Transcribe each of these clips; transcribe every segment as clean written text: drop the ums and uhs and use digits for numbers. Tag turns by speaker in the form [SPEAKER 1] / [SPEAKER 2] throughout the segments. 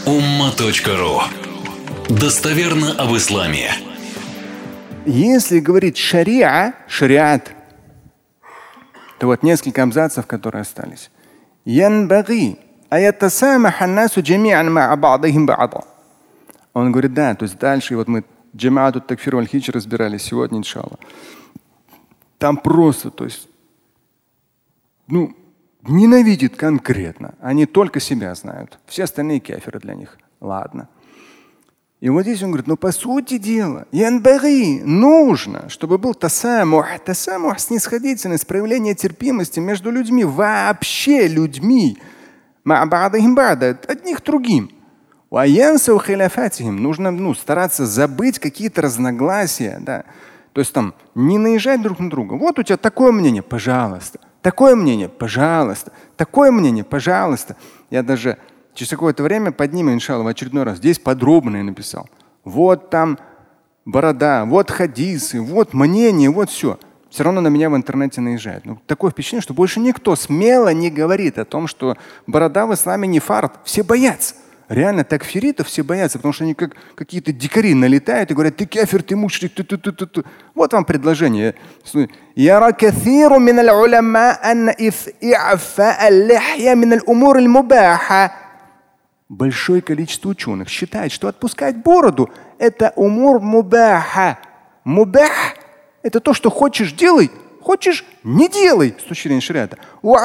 [SPEAKER 1] umma.ru. Достоверно об исламе.
[SPEAKER 2] Если говорить шариат, то вот несколько абзацев, которые остались. Янбаги аятасамаха насу джамиан ма ба'дихим ба'да. Он говорит, да, то есть дальше, и вот мы джамаату такфир валь хидж разбирали сегодня, иншаллах. Там просто, то есть, ненавидит конкретно. Они только себя знают. Все остальные кафиры для них. Ладно. И вот здесь он говорит, по сути дела, янбаги, нужно, чтобы был тасамух, снисходительность, проявление терпимости между людьми, вообще людьми, одних другим. Нужно стараться забыть какие-то разногласия, да. То есть там не наезжать друг на друга. Вот у тебя такое мнение, пожалуйста. Такое мнение, пожалуйста. Такое мнение, пожалуйста. Я даже через какое-то время подниму, иншаллах, в очередной раз. Здесь подробно я написал. Вот там борода, вот хадисы, вот мнение, вот все. Все равно на меня в интернете наезжают. Такое впечатление, что больше никто смело не говорит о том, что борода в исламе не фард. Все боятся. Реально такфиритов все боятся, потому что они как какие-то дикари налетают и говорят, ты кафир, ты мушрик, ты. Вот вам предложение. Большое количество ученых считает, что отпускать бороду – это умур мубаха. Мубах – это то, что хочешь – делай, хочешь – не делай с точки зрения шариата.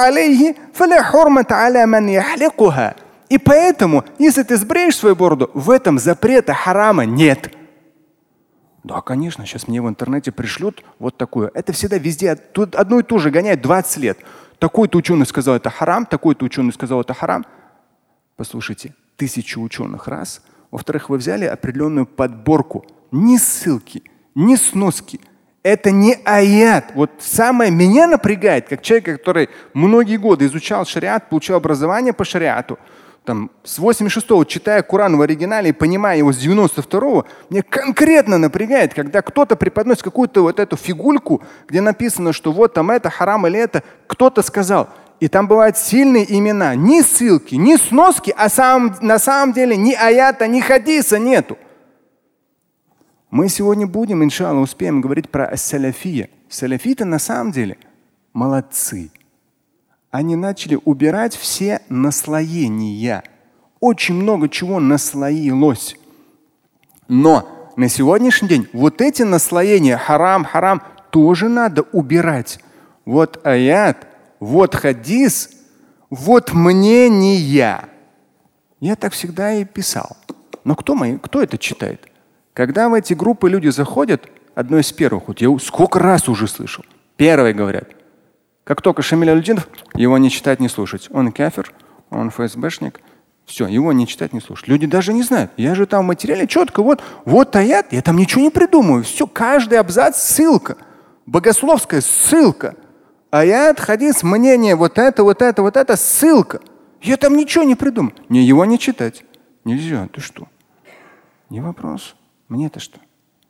[SPEAKER 2] И поэтому, если ты сбреешь свою бороду, в этом запрета харама нет. Да, конечно, сейчас мне в интернете пришлют вот такое. Это всегда везде. Тут одно и то же гоняют 20 лет. Такой-то ученый сказал, это харам, такой-то ученый сказал, это харам. Послушайте, 1000 ученых раз. Во-вторых, вы взяли определенную подборку. Ни ссылки, ни сноски. Это не аят. Вот самое меня напрягает, как человек, который многие годы изучал шариат, получил образование по шариату. Там, с 86-го, читая Коран в оригинале и понимая его с 92-го, мне конкретно напрягает, когда кто-то преподносит какую-то вот эту фигульку, где написано, что вот там это харам или это, кто-то сказал. И там бывают сильные имена. Ни ссылки, ни сноски, а на самом деле ни аята, ни хадиса нету. Мы сегодня будем, иншаллах, успеем говорить про ас-салафия. Салафиты на самом деле молодцы. Они начали убирать все наслоения. Очень много чего наслоилось. Но на сегодняшний день вот эти наслоения харам, тоже надо убирать. Вот аят, вот хадис, вот мнение. Я так всегда и писал. Но кто это читает? Когда в эти группы люди заходят, одно из первых, вот я сколько раз уже слышал, первые говорят, как только Шамиль Аль-Джинов, его не читать, не слушать. Он кафир, он ФСБшник. Все, его не читать, не слушать. Люди даже не знают. Я же там в материале четко, вот аят, я там ничего не придумываю. Все, каждый абзац ссылка. Богословская ссылка. Аят, хадис, мнение, вот это, ссылка. Я там ничего не придумал. Его не читать. Нельзя. Ты что? Не вопрос. Мне-то что?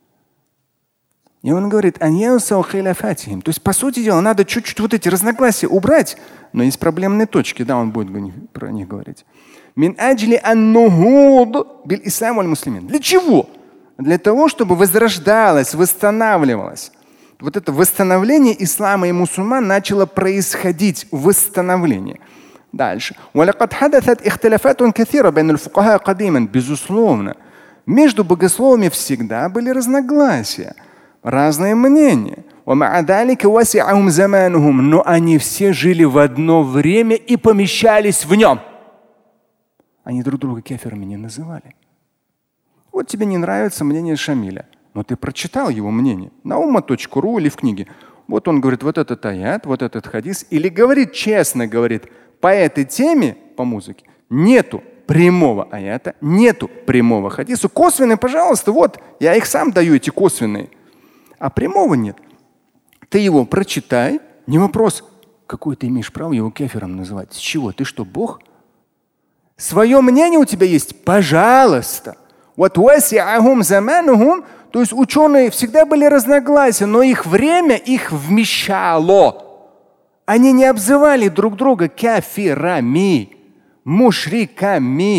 [SPEAKER 2] И он говорит, то есть, по сути дела, надо чуть-чуть вот эти разногласия убрать, но есть проблемные точки, да, он будет про них говорить. Для чего? Для того, чтобы возрождалось, восстанавливалось. Вот это восстановление ислама и мусульман начало происходить, восстановление. Дальше. Безусловно, между богословами всегда были разногласия. Разные мнения. Но они все жили в одно время и помещались в нем. Они друг друга кафирами не называли. Вот тебе не нравится мнение Шамиля, но ты прочитал его мнение на umma.ru или в книге. Вот он говорит, вот этот аят, вот этот хадис. Или говорит честно, говорит, по этой теме, по музыке, нету прямого аята, нету прямого хадиса. Косвенные, пожалуйста, вот, я их сам даю, эти косвенные. А прямого нет. Ты его прочитай, не вопрос, какое ты имеешь право его кафиром называть. С чего? Ты что, Бог? Свое мнение у тебя есть? Пожалуйста. То есть ученые всегда были разногласия, но их время их вмещало. Они не обзывали друг друга кафирами, мушриками,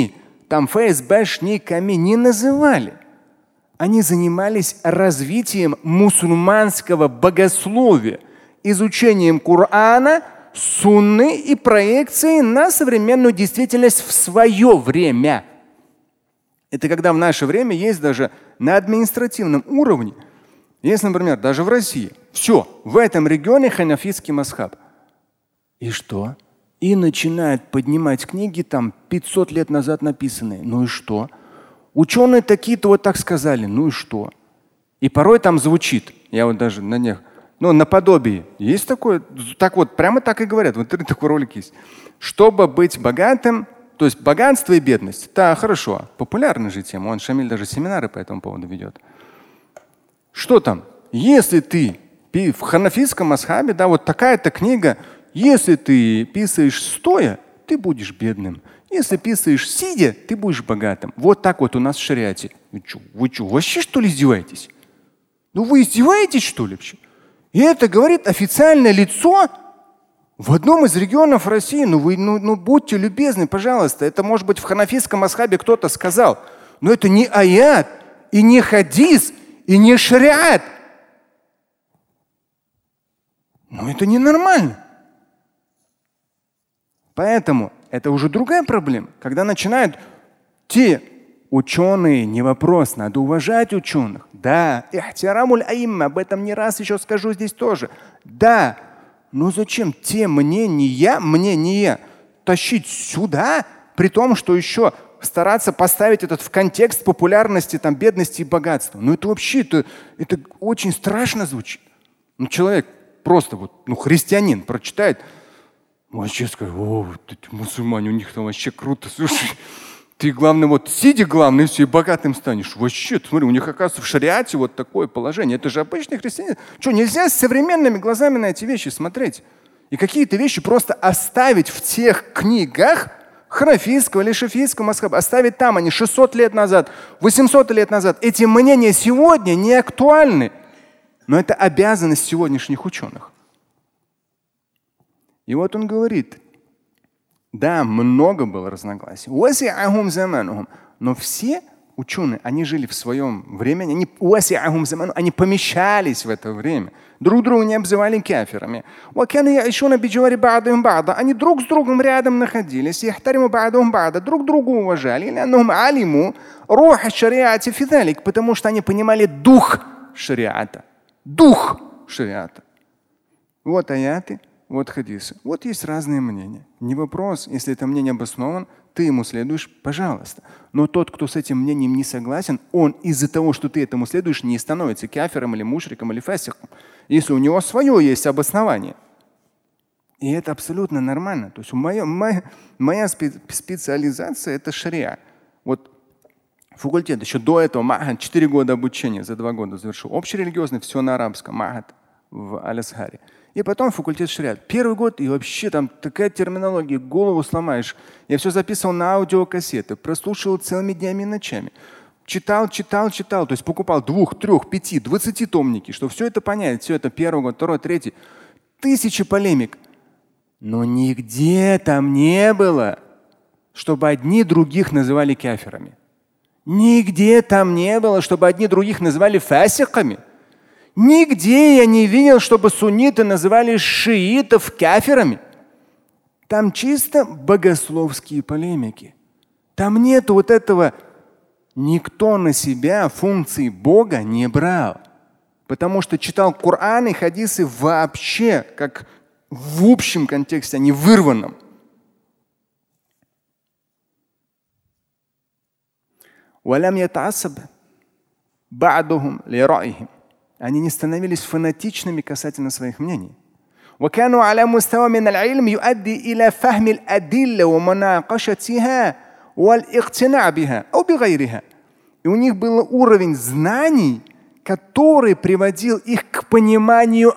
[SPEAKER 2] там ФСБшниками не называли. Они занимались развитием мусульманского богословия, изучением Корана, сунны и проекцией на современную действительность в свое время. Это когда в наше время есть даже на административном уровне, есть, например, даже в России, все, в этом регионе ханафитский мазхаб. И что? И начинают поднимать книги, там 500 лет назад написанные. Ну и что? Ученые такие-то вот так сказали. Ну и что? И порой там звучит, я вот даже на них, наподобие. Есть такое, так вот, прямо так и говорят. В интернете такой ролик есть. Чтобы быть богатым, то есть богатство и бедность. Да, хорошо. Популярная же тема. Он Шамиль даже семинары по этому поводу ведет. Что там? Если ты в ханафитском мазхабе, да, вот такая-то книга, если ты писаешь стоя, ты будешь бедным. Если писаешь сидя, ты будешь богатым. Вот так вот у нас в шариате. Вы что, вообще что ли издеваетесь? Ну вы издеваетесь что ли вообще? И это говорит официальное лицо в одном из регионов России. Ну будьте любезны, пожалуйста. Это может быть в ханафитском мазхабе кто-то сказал. Но это не аят, и не хадис, и не шариат. Ну это ненормально. Поэтому это уже другая проблема. Когда начинают те ученые, не вопрос, надо уважать ученых. Да, ихтирамуль аимма, об этом не раз еще скажу здесь тоже. Да, но зачем те мнения тащить сюда, при том, что еще стараться поставить этот в контекст популярности, там, бедности и богатства. Ну это вообще, это очень страшно звучит. Ну человек просто христианин прочитает, вообще скажет, эти мусульмане, у них там вообще круто. Слушай, ты главное, сиди главное, и все, и богатым станешь. Вообще, смотри, у них, оказывается, в шариате вот такое положение. Это же обычный христианин. Что, нельзя с современными глазами на эти вещи смотреть? И какие-то вещи просто оставить в тех книгах ханафитского или шафийского мазхаба, оставить там, они 600 лет назад, 800 лет назад. Эти мнения сегодня не актуальны. Но это обязанность сегодняшних ученых. И вот он говорит, да, много было разногласий. Но все ученые, они жили в своем времени, они помещались в это время. Друг друга не обзывали кафирами. Они друг с другом рядом находились, друг друга уважали, потому что они понимали дух шариата. Дух шариата. Вот аяты. Вот хадисы. Вот есть разные мнения. Не вопрос, если это мнение обоснован, ты ему следуешь, пожалуйста. Но тот, кто с этим мнением не согласен, он из-за того, что ты этому следуешь, не становится кафиром или мушриком или фасиком. Если у него свое есть обоснование. И это абсолютно нормально. То есть моя специализация – это шариа. Вот факультет еще до этого, махад, 4 года обучения, за 2 года завершил. Общерелигиозный, все на арабском, махад в Аль-Азхаре. И потом факультет шариат. Первый год, и вообще там такая терминология, голову сломаешь. Я все записывал на аудиокассеты, прослушивал целыми днями и ночами. Читал. То есть покупал 2, 3, 5, 20 томники, чтобы все это понять. Все это первый год, второй, третий. Тысячи полемик. Но нигде там не было, чтобы одни других называли кафирами. Нигде там не было, чтобы одни других называли фасиками. Нигде я не видел, чтобы сунниты называли шиитов кафирами. Там чисто богословские полемики. Там нет вот этого. Никто на себя функции Бога не брал. Потому что читал Коран и хадисы вообще, как в общем контексте, а не в вырванном. Они не становились фанатичными касательно своих мнений. وكانوا على مستوى من العلم يؤدي إلى فهم الأدلة ومناقشتها والاقتناع بها أو بغيرها. И у них был уровень знаний, который приводил их к пониманию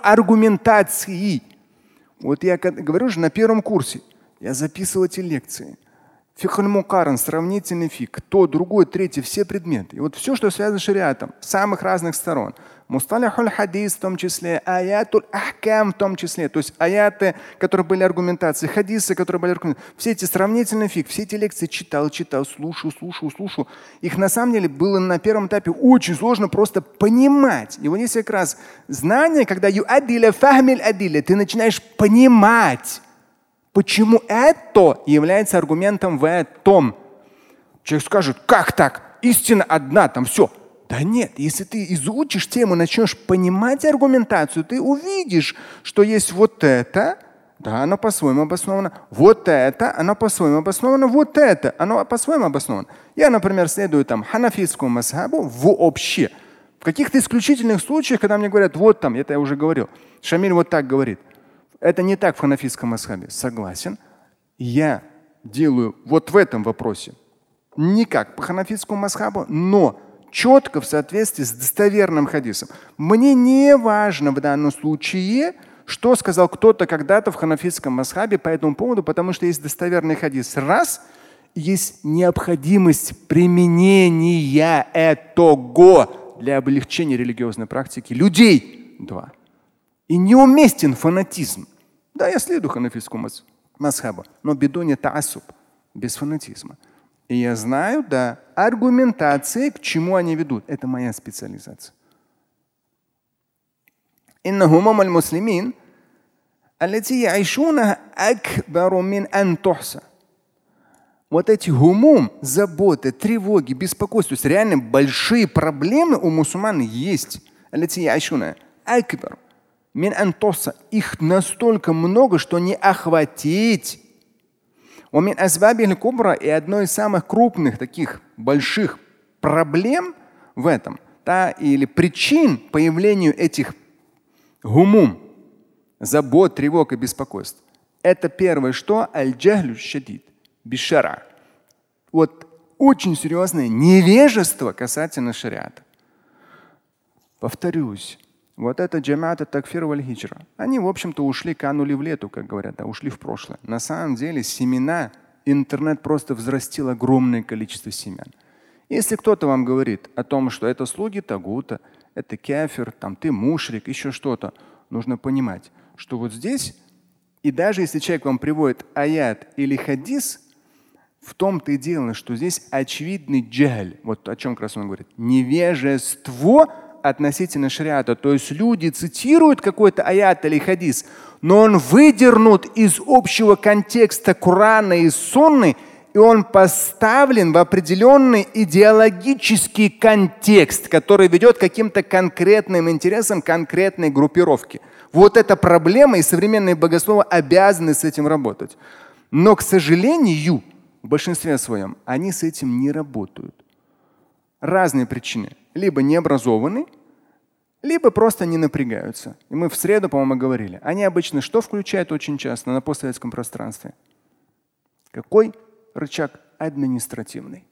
[SPEAKER 2] аргументации. Вот я говорю же на первом курсе, я записывал эти лекции. фикх аль-мукаран, сравнительный фикх, то, другой, третий, все предметы. И вот все, что связано с шариатом, с самых разных сторон. Мусталихуль хадис в том числе, аятуль ахкам в том числе, то есть аяты, которые были аргументацией, хадисы, которые были аргументацией. Все эти сравнительные фикх, все эти лекции читал, слушал. Их на самом деле было на первом этапе очень сложно просто понимать. И вот здесь как раз знание, когда юадиля фахмиль адиля, ты начинаешь понимать, почему это является аргументом в этом. Человек скажет, как так? Истина одна, там все. Да нет, если ты изучишь тему, начнешь понимать аргументацию, ты увидишь, что есть вот это, да, оно по-своему обосновано, вот это, оно по-своему обосновано, вот это, оно по-своему обосновано. Я, например, следую там ханафитскому мазхабу вообще. В каких-то исключительных случаях, когда мне говорят, вот там, это я уже говорил, Шамиль вот так говорит. Это не так в ханафитском мазхабе. Согласен. Я делаю вот в этом вопросе не как по ханафитскому мазхабу, но четко в соответствии с достоверным хадисом. Мне не важно в данном случае, что сказал кто-то когда-то в ханафитском мазхабе по этому поводу, потому что есть достоверный хадис. Раз. Есть необходимость применения этого для облегчения религиозной практики людей. Два. И неуместен фанатизм. Да, я следую ханафитскому мазхабу, но бедуни таасуб, без фанатизма. И я знаю, да, аргументации, к чему они ведут. Это моя специализация. Инна хумам аль-муслимин, аллати яишуна акбару мин ан тухса. Вот эти гумум, заботы, тревоги, беспокойство, то есть реально большие проблемы у мусульман есть. Аллати яишуна акбар мин ан тухса. Их настолько много, что не охватить. И одной из самых крупных таких больших проблем в этом, или причин появлению этих гумум, забот, тревог и беспокойств. Это первое, что аль-джахлю шадид бишара. Вот очень серьезное невежество касательно шариата. Повторюсь, вот это джамаат ат-такфир валь-хиджра. Они, в общем-то, ушли, канули в лету, как говорят, ушли в прошлое. На самом деле семена интернет просто взрастил огромное количество семян. Если кто-то вам говорит о том, что это слуги тагута, это кафир, там ты мушрик, еще что-то, нужно понимать, что вот здесь, и даже если человек вам приводит аят или хадис, в том-то и дело, что здесь очевидный джаhlь. Вот о чем как раз он говорит. Невежество относительно шариата. То есть люди цитируют какой-то аят или хадис, но он выдернут из общего контекста Корана и Сунны, и он поставлен в определенный идеологический контекст, который ведет к каким-то конкретным интересам конкретной группировки. Вот эта проблема, и современные богословы обязаны с этим работать. Но, к сожалению, в большинстве своем они с этим не работают. Разные причины. Либо не образованы, либо просто не напрягаются. И мы в среду, по-моему, говорили. Они обычно что включают очень часто на постсоветском пространстве? Какой рычаг? Административный.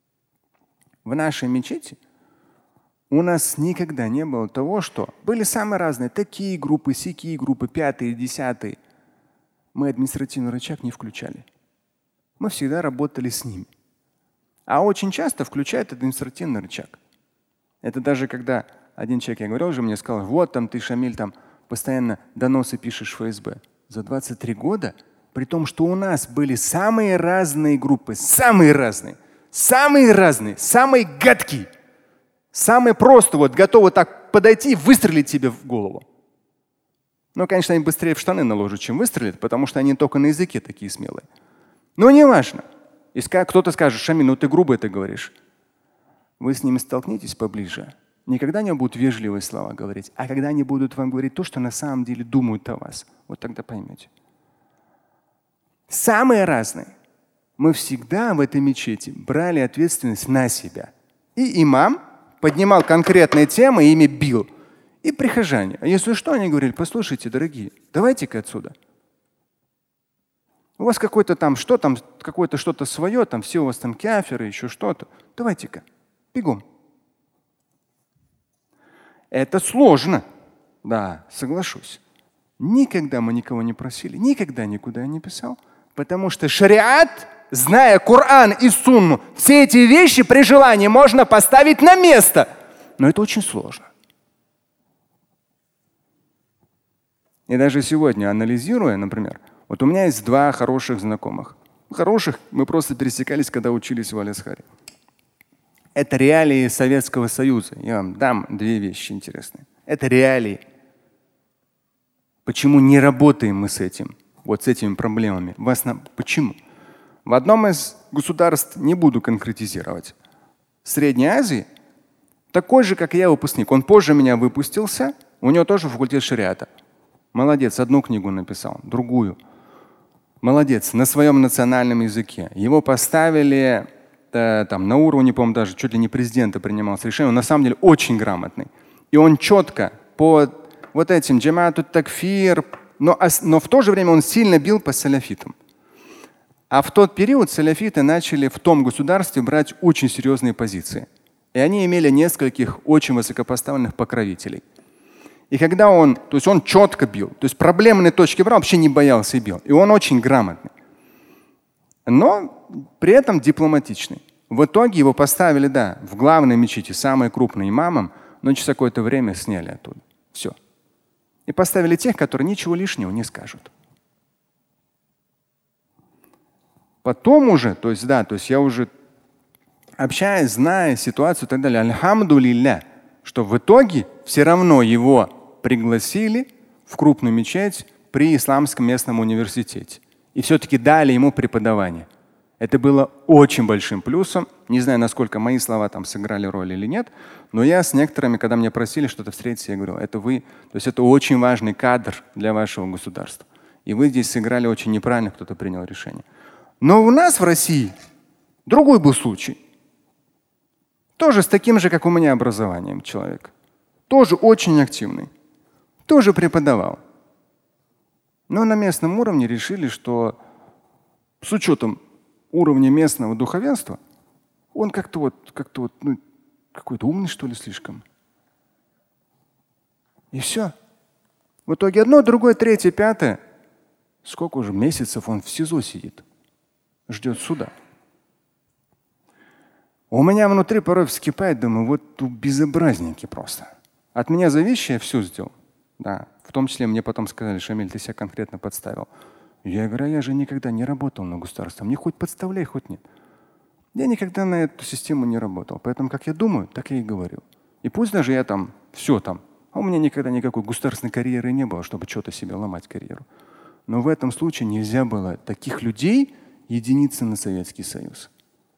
[SPEAKER 2] В нашей мечети у нас никогда не было того, что были самые разные, такие группы, сякие группы, пятые, десятые. Мы административный рычаг не включали. Мы всегда работали с ними. А очень часто включают административный рычаг. Это даже когда один человек, я говорил уже, мне сказал, вот там ты, Шамиль, там постоянно доносы пишешь в ФСБ. За 23 года, при том, что у нас были самые разные группы, самые разные, самые гадкие, самые просто вот готовы так подойти и выстрелить тебе в голову. Ну, конечно, они быстрее в штаны наложат, чем выстрелят, потому что они только на языке такие смелые. Но не важно. Если кто-то скажет, Шамиль, ну ты грубо это говоришь. Вы с ними столкнетесь поближе. Никогда не будут вежливые слова говорить, а когда они будут вам говорить то, что на самом деле думают о вас, вот тогда поймете. Самые разные. Мы всегда в этой мечети брали ответственность на себя. И имам поднимал конкретные темы и ими бил. И прихожане. А если что, они говорили, послушайте, дорогие, давайте-ка отсюда. У вас какое-то там что-то свое, там все у вас там кафиры, еще что-то. Давайте-ка, бегом. Это сложно. Да, соглашусь. Никогда мы никого не просили, никогда никуда не писал. Потому что шариат, зная Коран и Сунну, все эти вещи при желании можно поставить на место. Но это очень сложно. И даже сегодня, анализируя, например, вот у меня есть два хороших знакомых. Хороших, мы просто пересекались, когда учились в Аль-Азхаре. Это реалии Советского Союза. Я вам дам две вещи интересные. Это реалии. Почему не работаем мы с этим, вот с этими проблемами? Почему? В одном из государств, не буду конкретизировать, Средней Азии, такой же, как я, выпускник. Он позже меня выпустился, у него тоже факультет шариата. Молодец, одну книгу написал, другую. Молодец, на своем национальном языке. Его поставили там на уровне, по-моему, даже чуть ли не президента принималось решение. Он на самом деле очень грамотный. И он четко по вот этим джамаату такфир, но в то же время он сильно бил по салафитам. А в тот период салафиты начали в том государстве брать очень серьезные позиции. И они имели нескольких очень высокопоставленных покровителей. И когда он четко бил, то есть проблемные точки брал, вообще не боялся и бил. И он очень грамотный. Но при этом дипломатичный. В итоге его поставили, в главной мечети, самой крупной имамом, но через какое-то время сняли оттуда. Все. И поставили тех, которые ничего лишнего не скажут. Потом уже, то есть я уже общаясь, зная ситуацию и так далее, альхамдулилля, что в итоге все равно его пригласили в крупную мечеть при Исламском местном университете. И все-таки дали ему преподавание. Это было очень большим плюсом. Не знаю, насколько мои слова там сыграли роль или нет, но я с некоторыми, когда меня просили что-то встретиться, я говорил, это вы, то есть это очень важный кадр для вашего государства. И вы здесь сыграли очень неправильно, кто-то принял решение. Но у нас в России другой был случай. Тоже с таким же, как у меня, образованием человек. Тоже очень активный. Тоже преподавал. Но на местном уровне решили, что с учетом уровня местного духовенства, он как-то какой-то умный, что ли, слишком. И все. В итоге одно, другое, третье, пятое. Сколько уже месяцев он в СИЗО сидит, ждет суда. У меня внутри порой вскипает, думаю, вот безобразники просто. От меня зависящее я все сделал. Да. В том числе мне потом сказали, Шамиль, ты себя конкретно подставил. Я говорю, я же никогда не работал на государство. Мне хоть подставляй, хоть нет. Я никогда на эту систему не работал. Поэтому как я думаю, так я и говорю. И пусть даже я там все там. А у меня никогда никакой государственной карьеры не было, чтобы что-то себе ломать карьеру. Но в этом случае нельзя было таких людей единиться на Советский Союз.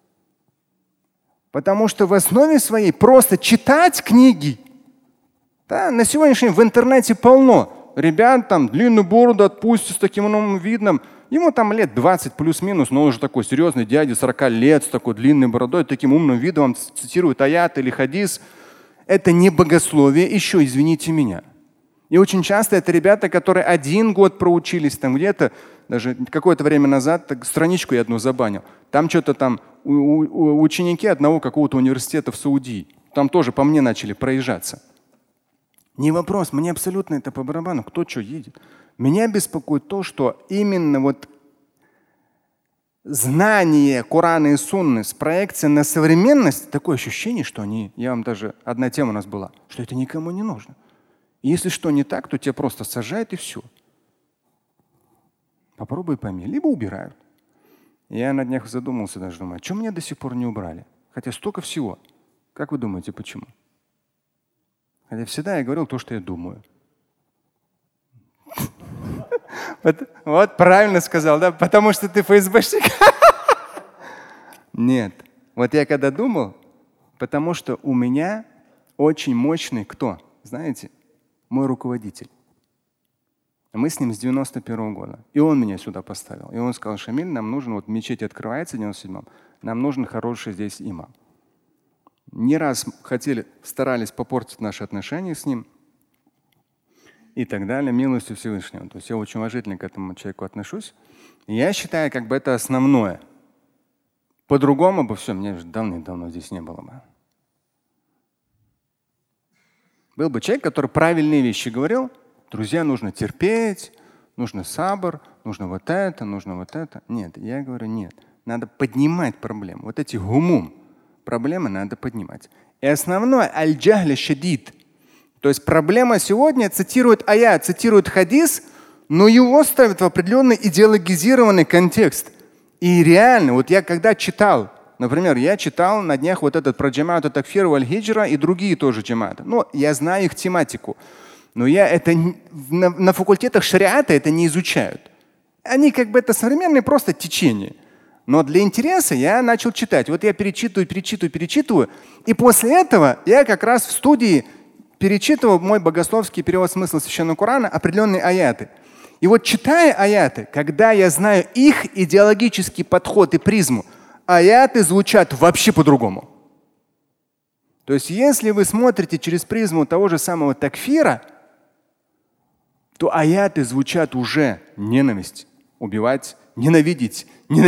[SPEAKER 2] Потому что в основе своей просто читать книги. Да, на сегодняшний день в интернете полно. Ребят там длинную бороду отпустят с таким новым видом. Ему там лет 20 плюс-минус, но он уже такой серьезный дядя, 40 лет, с такой длинной бородой, таким умным видом он цитирует аят или хадис. Это не богословие еще, извините меня. И очень часто это ребята, которые 1 год проучились там где-то, даже какое-то время назад так, страничку я одну забанил. Там что-то там ученики одного какого-то университета в Саудии. Там тоже по мне начали проезжаться. Не вопрос, мне абсолютно это по барабану, кто что едет. Меня беспокоит то, что именно вот знание Корана и Сунны с проекцией на современность, такое ощущение, что я вам даже одна тема у нас была, что это никому не нужно. И если что не так, то тебя просто сажают и все. Попробуй пойми, либо убирают. Я на днях задумался даже, думаю, а что меня до сих пор не убрали? Хотя столько всего. Как вы думаете, почему? Хотя всегда я говорил то, что я думаю. Вот правильно сказал, да? Потому что ты ФСБшник. Нет. Вот я когда думал, потому что у меня очень мощный кто? Знаете? Мой руководитель. Мы с ним с 91 года. И он меня сюда поставил. И он сказал, Шамиль, нам нужен, вот мечеть открывается в 97-м, нам нужен хороший здесь имам. Не раз старались попортить наши отношения с ним и так далее, милостью Всевышнего. То есть я очень уважительно к этому человеку отношусь. И я считаю, как бы это основное. По-другому бы все, мне же давно здесь не было бы. Был бы человек, который правильные вещи говорил. Друзья, нужно терпеть, нужно сабр, нужно вот это, нужно вот это. Нет, я говорю, нет. Надо поднимать проблемы. Вот эти гумум, проблемы надо поднимать. И основное аль-джахля шадид. То есть проблема сегодня цитирует аят, цитирует хадис, но его ставят в определенный идеологизированный контекст. И реально, вот я когда читал, например, я читал на днях вот этот про джамаат ат-такфир валь-хиджра и другие тоже джамааты. Ну, я знаю их тематику. Но я это на факультетах шариата это не изучают. Они как бы это современное просто течение. Но для интереса я начал читать. Вот я перечитываю. И после этого я как раз в студии перечитывал мой богословский перевод смысла Священного Корана, определенные аяты. И вот читая аяты, когда я знаю их идеологический подход и призму, аяты звучат вообще по-другому. То есть если вы смотрите через призму того же самого такфира, то аяты звучат уже ненависть, убивать, ненавидеть.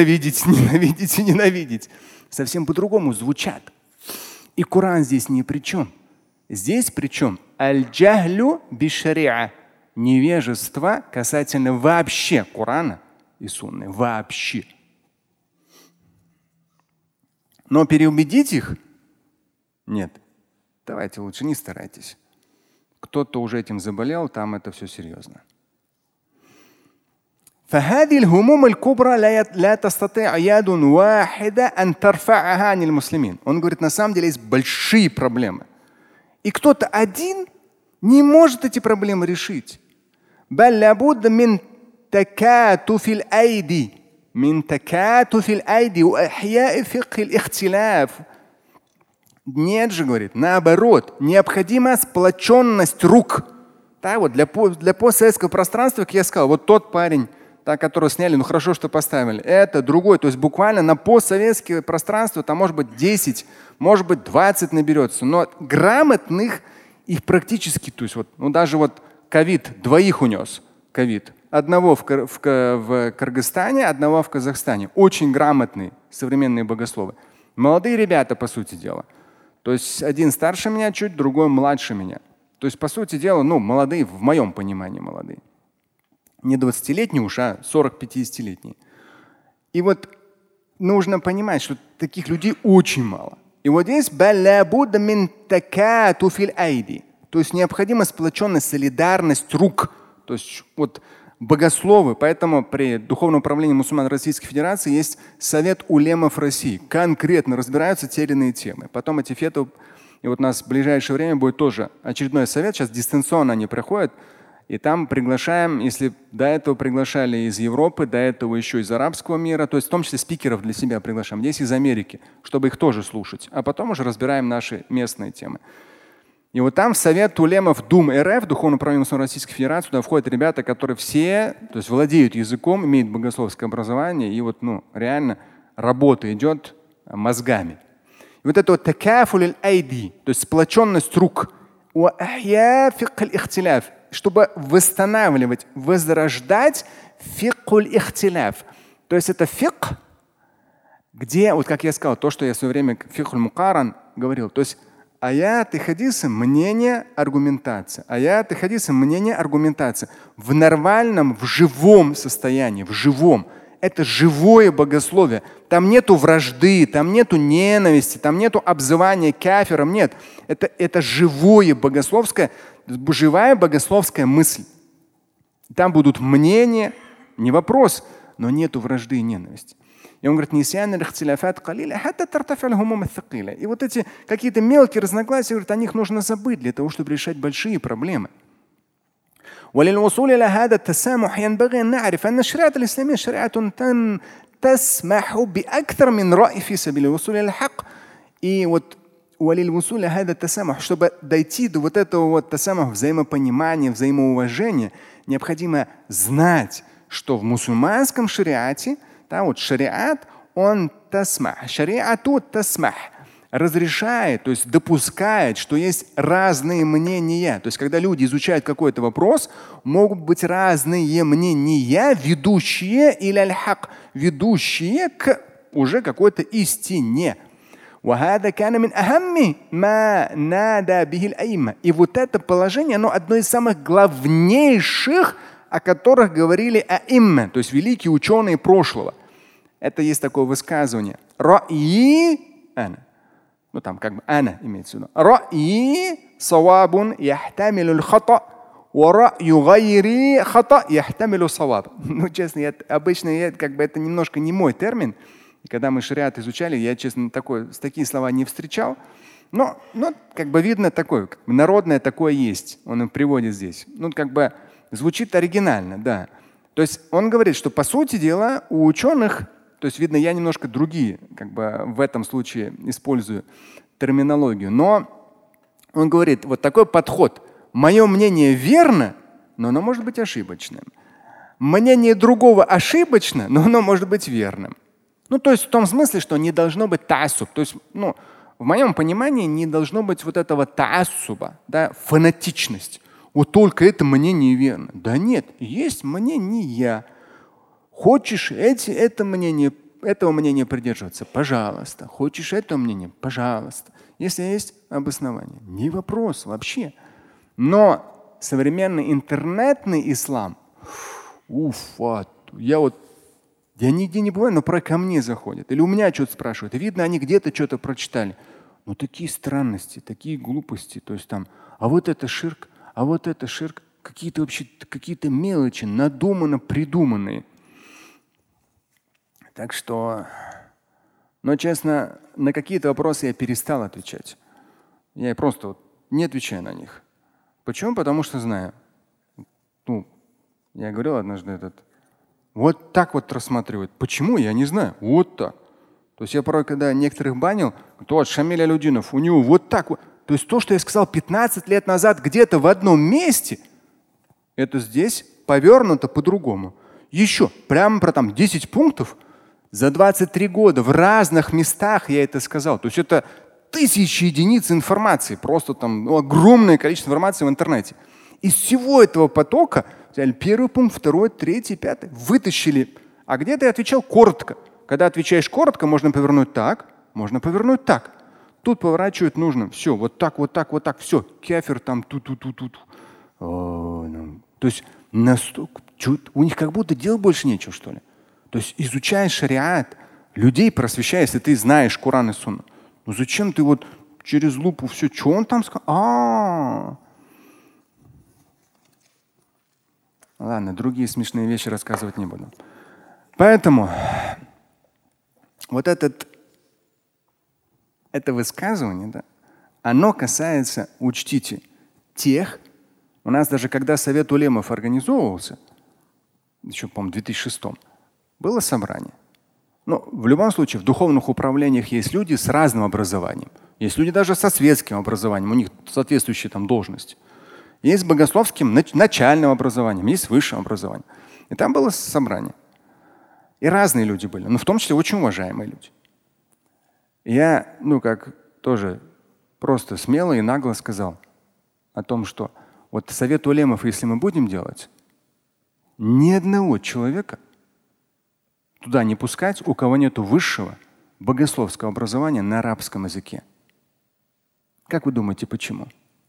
[SPEAKER 2] Совсем по-другому звучат. И Коран здесь ни при чем. Здесь при чем? Аль-джахлю би-шариа. Невежество касательно вообще Корана и Сунны. Вообще. Но переубедить их? Нет. Давайте лучше не старайтесь. Кто-то уже этим заболел, там это все серьезно. فهذه الهموم الكبرى لا تستطيع يد واحدة أن ترفعها عن المسلمين. Он говорит, на самом деле есть большие проблемы. И кто-то один не может эти проблемы решить. بل لابد من تكاتف الأيدي وإحياء فقه الاختلاف. Нет же, говорит, наоборот, необходима сплоченность рук. Да, вот для постсоветского пространства, как я сказал, вот тот парень, которого сняли, ну хорошо, что поставили, это другой. То есть буквально на постсоветское пространство там может быть 10, может быть 20 наберется. Но грамотных их практически, то есть вот, ну даже вот ковид двоих унес. Ковид. Одного в Кыргызстане, одного в Казахстане. Очень грамотные современные богословы. Молодые ребята, по сути дела. То есть один старше меня чуть, другой младше меня. То есть, по сути дела, ну, молодые, в моем понимании молодые. Не 20-летние уж, а 40-50-летние. И вот нужно понимать, что таких людей очень мало. И вот здесь то есть необходима сплоченность, солидарность рук. То есть вот богословы, поэтому при Духовном управлении мусульман Российской Федерации есть Совет улемов России. Конкретно разбираются те или иные темы. Потом эти фетвы, и вот у нас в ближайшее время будет тоже очередной совет. Сейчас дистанционно они проходят. И там приглашаем, если до этого приглашали из Европы, до этого еще из арабского мира, то есть в том числе спикеров для себя приглашаем, здесь из Америки, чтобы их тоже слушать. А потом уже разбираем наши местные темы. И вот там в Совет улемов ДУМ РФ, Духовное управление Российской Федерации, туда входят ребята, которые все, то есть владеют языком, имеют богословское образование, и вот реально работа идет мозгами. И вот это вот такафуль айди, то есть сплоченность рук, чтобы восстанавливать, возрождать фикуль ихтиляф. То есть это фик, где, вот как я сказал, то, что я в свое время фикуль мукаран говорил, то есть аяты, хадисы, мнение, аргументация. Аяты, хадисы, мнение, аргументация. В нормальном, в живом состоянии, в живом. Это живое богословие. Там нету вражды, там нету ненависти, там нету обзывания кафиром. Нет. Это живое богословское, живая богословская мысль. Там будут мнения, не вопрос, но нету вражды и ненависти. И он говорит, и вот эти какие-то мелкие разногласия, говорит, о них нужно забыть для того, чтобы решать большие проблемы. وللوصول إلى هذا التسامح ينبغي أن نعرف أن الشريعة الإسلامية شريعة تسمح بأكثر من رأي في سبيل الوصول إلى الحق. И вот وللوصول إلى هذا التسامح, чтобы дойти до вот этого вот тасамух, взаимопонимания, взаимоуважения, необходимо знать, что в мусульманском шариате, да, вот шариат, он тасмах, шариату тасмах, разрешает, то есть допускает, что есть разные мнения. То есть когда люди изучают какой-то вопрос, могут быть разные мнения, ведущие или аль-хак, ведущие к уже какой-то истине. И вот это положение, оно одно из самых главнейших, о которых говорили аимма, то есть великие ученые прошлого. Это есть такое высказывание. Ра'и ана. Ну там как бы ана имеется в виду. Ра'и савабун яхтамилу л-хата, ва ра'ю гайри хата яхтамилу саваб. Ну честно, обычно как бы это немножко не мой термин. И когда мы шариат изучали, я, честно, такие слова не встречал. Но как бы видно такое, как бы народное такое есть. Он им приводит здесь. Ну, как бы звучит оригинально, да. То есть он говорит, что по сути дела у ученых, то есть видно, я немножко другие, как бы в этом случае использую терминологию. Но он говорит, вот такой подход. Мое мнение верно, но оно может быть ошибочным. Мнение другого ошибочно, но оно может быть верным. Ну, то есть в том смысле, что не должно быть тассуб. То есть, в моем понимании не должно быть вот этого тассуба, да, фанатичность. Вот только это мнение верно. Да нет, есть мнение. Хочешь этого мнения придерживаться, пожалуйста. Хочешь это мнение, пожалуйста. Если есть обоснование, не вопрос вообще. Но современный интернетный ислам, я нигде не бываю, но ко мне заходят. Или у меня что-то спрашивают. И видно, они где-то что-то прочитали. Но такие странности, такие глупости. То есть там, а вот это ширк, какие-то мелочи, надуманно придуманные. Так что, но честно, на какие-то вопросы я перестал отвечать. Я просто не отвечаю на них. Почему? Потому что знаю. Я говорил однажды вот так вот рассматривают. Почему? Я не знаю. Вот так. То есть я порой, когда некоторых банил, то Шамиль Алюдинов, у него вот так вот. То есть то, что я сказал 15 лет назад где-то в одном месте, это здесь повернуто по-другому. Еще прямо про 10 пунктов за 23 года в разных местах я это сказал. То есть это тысячи единиц информации, просто огромное количество информации в интернете. Из всего этого потока взяли первый пункт, второй, третий, пятый, вытащили. А где-то я отвечал коротко. Когда отвечаешь коротко, можно повернуть так, можно повернуть так. Тут поворачивать нужно. Все, вот так, все. Кефир там ту-ту-ту-ту. То есть у них как будто дел больше нечего, что ли. То есть изучая шариат, людей просвещая, если ты знаешь Коран и Сунну. Ну зачем ты через лупу все, что он там сказал? Ладно, другие смешные вещи рассказывать не буду. Поэтому вот это высказывание, да, оно касается, учтите, тех, у нас даже когда Совет улемов организовывался, еще, по-моему, в 2006, было собрание. Но в любом случае в духовных управлениях есть люди с разным образованием. Есть люди даже со светским образованием, у них соответствующие должности. Есть с богословским начальным образованием, есть с высшим образованием. И там было собрание. И разные люди были, но в том числе очень уважаемые люди. Я, тоже просто смело и нагло сказал о том, что вот Совет улемов, если мы будем делать, ни одного человека туда не пускать, у кого нет высшего богословского образования на арабском языке. Как вы думаете, почему?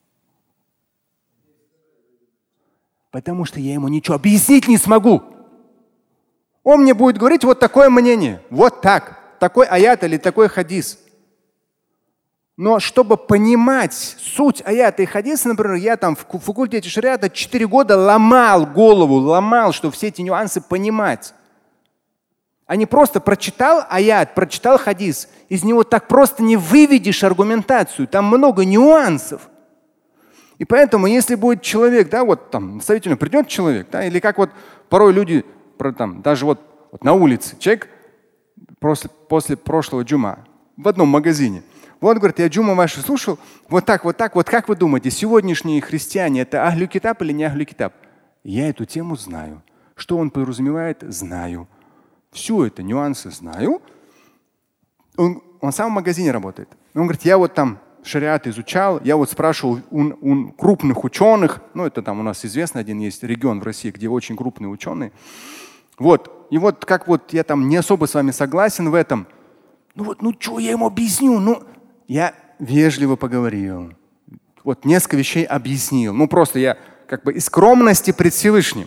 [SPEAKER 2] Потому что я ему ничего объяснить не смогу. Он мне будет говорить вот такое мнение, вот так, такой аят или такой хадис. Но чтобы понимать суть аята и хадиса, например, я в факультете шариата 4 года ломал голову, чтобы все эти нюансы понимать. А не просто прочитал аят, прочитал хадис. Из него так просто не выведешь аргументацию. Там много нюансов. И поэтому, если будет человек, наставительно придет человек, или как порой люди, даже на улице, человек после прошлого джума в одном магазине. Говорит, я джума вашу слушал, вот так, как вы думаете, сегодняшние христиане это ахлю китаб или не ахлю китаб? Я эту тему знаю. Что он подразумевает, знаю. Все это нюансы знаю. Он сам в магазине работает. Он говорит, я шариат изучал, я спрашивал у крупных ученых, это у нас известно, один есть регион в России, где очень крупные ученые. И как я не особо с вами согласен в этом. Что я ему объясню? Я вежливо поговорил. Несколько вещей объяснил. Просто я из скромности пред Всевышним.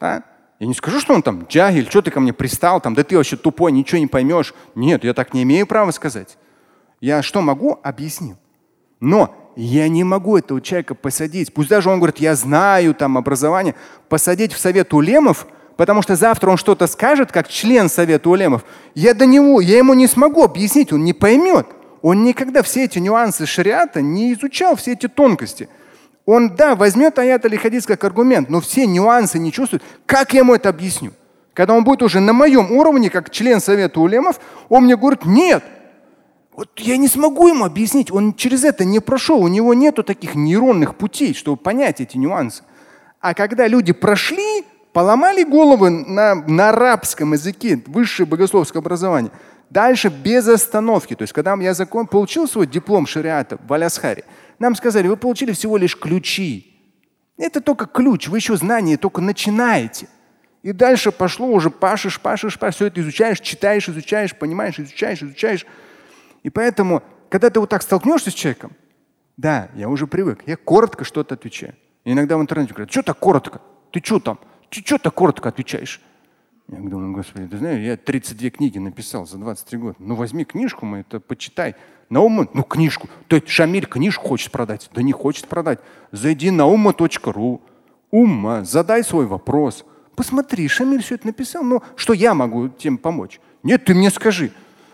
[SPEAKER 2] Да? Я не скажу, что он там джахиль, что ты ко мне пристал, там, да ты вообще тупой, ничего не поймешь. Нет, я так не имею права сказать. Я что могу, объяснил. Но я не могу этого человека посадить. Пусть даже он говорит, я знаю там образование, посадить в совет улемов, потому что завтра он что-то скажет, как член совета улемов. Я ему не смогу объяснить, он не поймет. Он никогда все эти нюансы шариата не изучал, все эти тонкости. Он, да, возьмет аят или хадис как аргумент, но все нюансы не чувствует. Как я ему это объясню? Когда он будет уже на моем уровне, как член совета улемов, он мне говорит, нет. Вот я не смогу ему объяснить. Он через это не прошел. У него нету таких нейронных путей, чтобы понять эти нюансы. А когда люди прошли, поломали головы на арабском языке, высшее богословское образование, дальше без остановки. То есть, когда я получил свой диплом шариата в Аль-Азхаре, нам сказали, вы получили всего лишь ключи. Это только ключ, вы еще знания только начинаете. И дальше пошло уже пашешь, все это изучаешь, читаешь, изучаешь, понимаешь, изучаешь. И поэтому, когда ты вот так столкнешься с человеком, да, я уже привык, я коротко что-то отвечаю. И иногда в интернете говорят, что так коротко? Ты что там? Что так коротко отвечаешь? Я думаю, Господи, ты знаешь, я 32 книги написал за 23 года. Ну возьми книжку, это почитай. Книжку. То есть Шамиль книжку хочет продать. Да не хочет продать. Зайди на umma.ru. Задай свой вопрос. Посмотри, Шамиль все это написал. Что я могу тем помочь? Нет, ты мне скажи.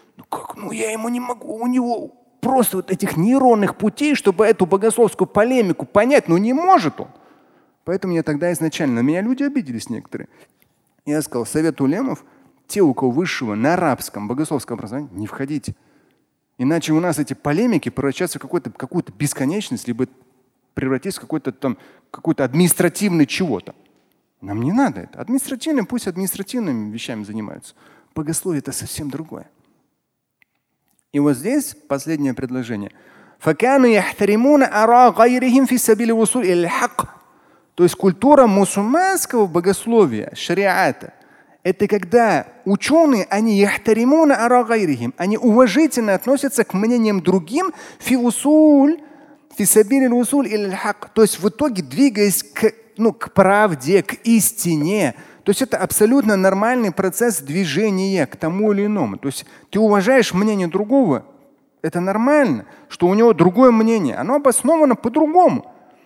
[SPEAKER 2] Я ему не могу. У него просто вот этих нейронных путей, чтобы эту богословскую полемику понять, не может он. Поэтому я тогда изначально, на меня люди обиделись некоторые. Я сказал, совет улемов, те, у кого высшего на арабском богословском образовании, не входите. Иначе у нас эти полемики превращаются в какую-то бесконечность, либо превратиться в какой-то административный чего-то. Нам не надо это. Административным, пусть административными вещами занимаются. Богословие это совсем другое. И вот здесь последнее предложение. То есть культура мусульманского богословия, шариата, это когда ученые, они уважительно относятся к мнениям другим, то есть в итоге двигаясь к правде, к истине. То есть это абсолютно нормальный процесс движения к тому или иному. То есть ты уважаешь мнение другого, это нормально, что у него другое мнение, оно обосновано по-другому.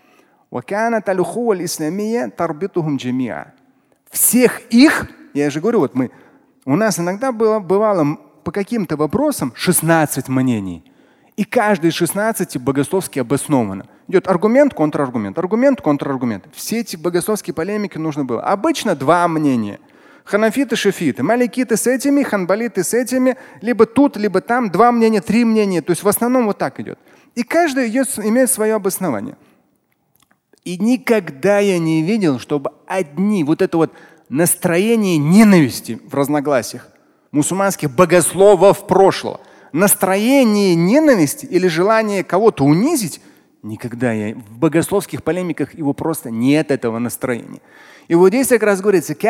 [SPEAKER 2] Всех их, я же говорю, у нас иногда бывало по каким-то вопросам 16 мнений. И каждый из 16 богословски обосновано. Идет аргумент, контраргумент, аргумент, контраргумент. Все эти богословские полемики нужно было. Обычно два мнения. Ханафиты, шафиты, маликиты с этими, ханбалиты с этими, либо тут, либо там, два мнения, три мнения. То есть в основном вот так идет. И каждый имеет свое обоснование. И никогда я не видел, чтобы одни настроение ненависти в разногласиях мусульманских богословов прошлого, настроение ненависти или желание кого-то унизить, никогда в богословских полемиках его просто нет этого настроения. И вот здесь как раз говорится, с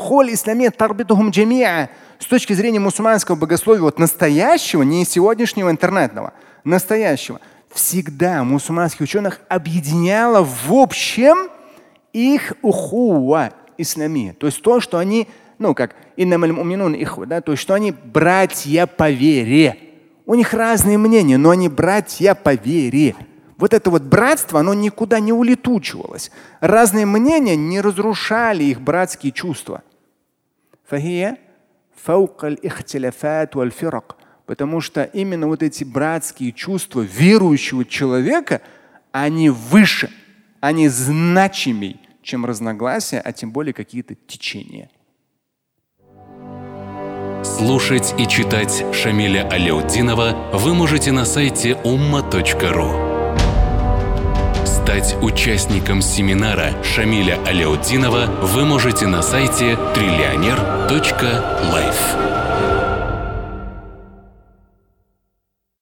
[SPEAKER 2] точки зрения мусульманского богословия, настоящего, не сегодняшнего интернетного, настоящего, всегда мусульманских ученых объединяло в общем их ухуа исламия. То есть то, что они, то есть что они братья по вере. У них разные мнения, но они братья по вере. Вот это братство, оно никуда не улетучивалось. Разные мнения не разрушали их братские чувства. Потому что именно эти братские чувства верующего человека, они выше, они значимей, чем разногласия, а тем более какие-то течения.
[SPEAKER 1] Слушать и читать Шамиля Аляутдинова вы можете на сайте umma.ru. Стать участником семинара Шамиля Аляутдинова вы можете на сайте trillioner.life.